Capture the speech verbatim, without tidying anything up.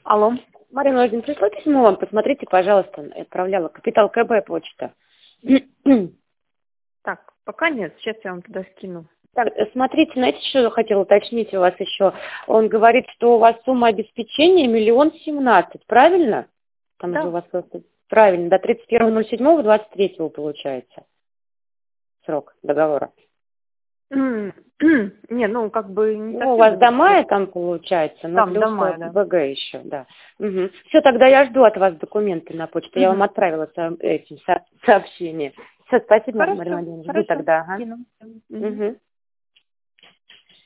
Алло. Марина Владимировна, пришло письмо вам, посмотрите, пожалуйста, отправляла. Капитал КБ почта. Так, пока нет, сейчас я вам туда скину. Так, смотрите, знаете, что я хотела уточнить у вас еще? Он говорит, что у вас сумма обеспечения миллион семнадцать, правильно? Там Да. же у вас просто... Правильно, до тридцать первого ноль седьмого двадцать третьего получается срок договора. Не, ну как бы не Ну, совсем у вас до до тридцать. мая там получается, но Там, плюс до мая, да. ВГ еще, да. Угу. Все, тогда я жду от вас документы на почту. Я вам Мгм. отправила со- этим со- сообщение. Все, спасибо, Марина Хорошо, Владимировна. Жду хорошо. тогда. Ага. Скину. Мгм. Угу.